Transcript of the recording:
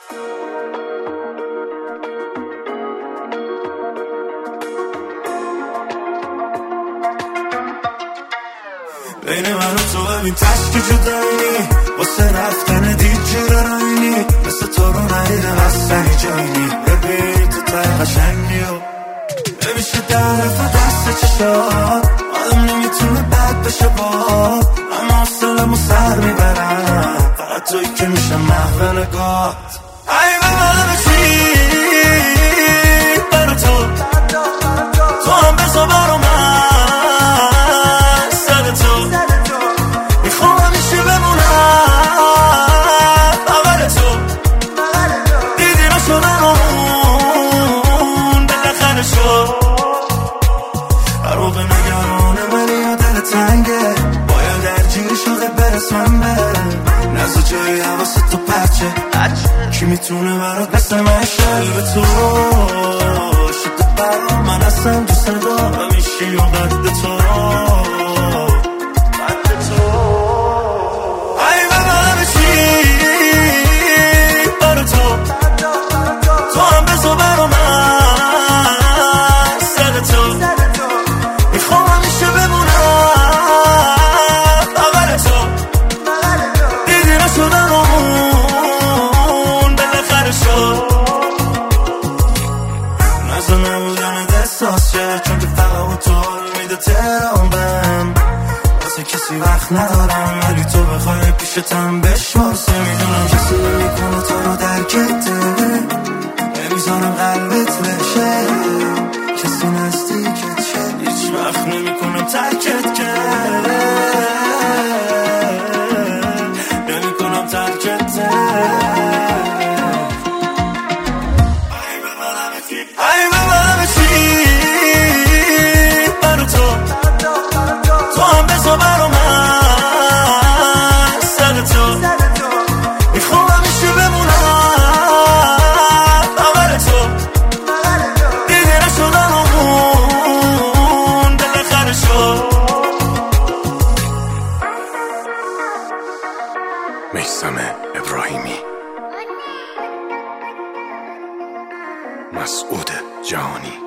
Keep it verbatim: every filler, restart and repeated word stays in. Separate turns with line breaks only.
بین من و تو ببین تشکی جدایی واسه رفتن دید جیرانایی مثل تو رو ندیدم اصلا جایی ببین تو تای قشنگی و نمیشه درف دست چشات آدم نمیتونه بد بشه با اما حوصله‌مو سر میبرم فقط توی که میشه محو نگات ای به من چی برا تو تو هم بزا برا من سر تو میخوام همیشه بمونم بغل تو دیدی نشدن اون بالاخره شد هر موقع نگرانه ولی یا دل تنگه باید درگیری شده برسم به نزد جایی حواست تو پرچه کی میتونه برات مثل من شلب تو شده برام من اصلا دوست ندارم ایشی و قد تو قد تو ای ببرم چی برا تو تو هم بزا برا من سر تو میخوام همیشه بمونم بغل تو دیدی نشدن اون بالاخره شد نزد نبودن احساس شد چون که فقط تو رو میده تهران بهم واسه کسی وقت ندارم ولی تو بخوای پیشتم بشمارسه میدونم کسی نمیکنه تو رو درکته نمیزانم قلبت بشه کسی نزدیکت شه هیچ وقت نمیکنم ترکت که نمیکنم ترکت ای ببرم چی برا تو تو هم بزا برا من سر تو میخوام همیشه بمونم بغل تو دیگه نشدن اون بالاخره شد
میثم ابراهیمی مسعود جهانی